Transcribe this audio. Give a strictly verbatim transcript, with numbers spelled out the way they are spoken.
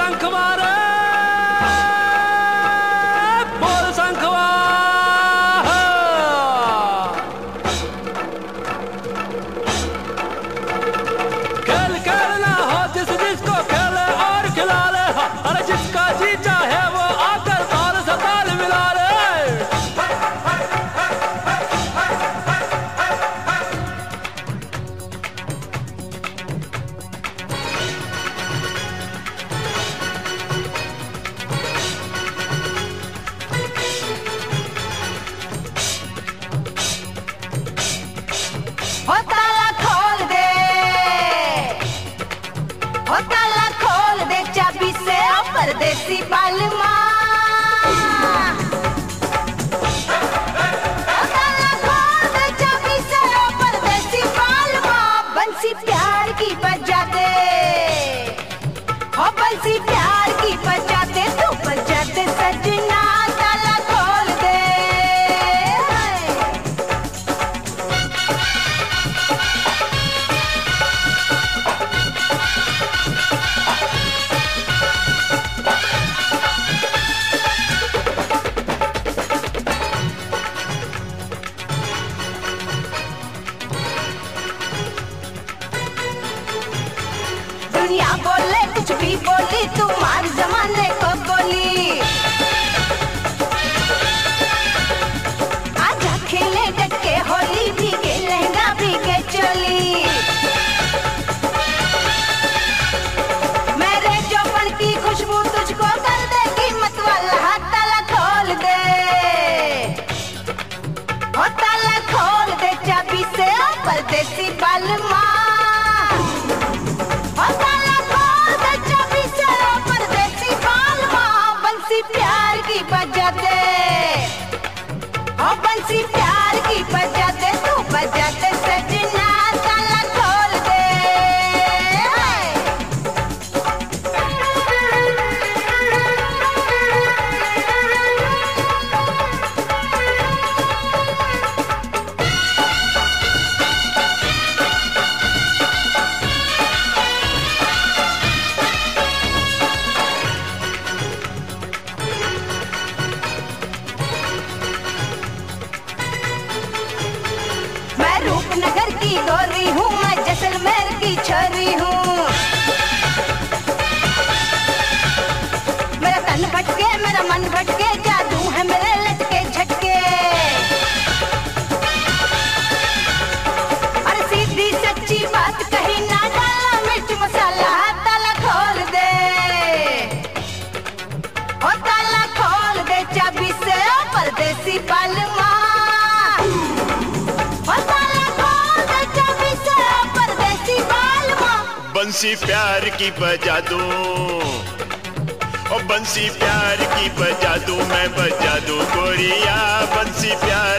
शंखवार बोल शंखवार। खेल खेलना हो जिस जिसको खेले और खिला ले, अरे जिसका जी चाहे वो आकर ताल से ताल मिला ले। हो ताला खोल दे, हो ताला खोल दे चाबी से ओ परदेसी बालमा। हो ताला खोल दे चाबी से ओ परदेसी बालमा। बंसी प्यार की बजा दे, हो बंसी प्यार की बजा दे, तू बजा दे सजना। ताला खोल दे, दुनिया बोले कुछ भी बोली, तू मार जमाने को गोली। आजा खेले डटके होली, भीगे लहंगा भीगे चोली। मेरे चौपन की खुशबू तुझको कर देगी मत वाला। हाथ ताला खोल दे, हो ताला खोल दे चाबी से ओ परदेसी बालमा। हो ताला खोल दे चाबी से ओ परदेसी बालमा। बंसी प्यार की बजा दे, हो बंसी प्यार की बजा दे, तू बजा दे सजना। ताला खोल दे, मैं रूपनगर की गोरी हूँ, मैं जैसलमेर की छोरी हूँ। मेरा तन भटके मेरा मन भटके, जादू है मेरे लटके झटके। अरे सीधी सच्ची बात कही ना, डाला मिर्च मसाला। हाथ ताला खोल दे, हो ताला खोल दे चाबी से ओ परदेसी बालमा। हो ताला खोल दे चाबी से ओ परदेसी बालमा। बंसी प्यार की बजा दूं, ओ बंसी प्यार की बजा दूं, मैं बजा दूं गोरिया बंसी प्यार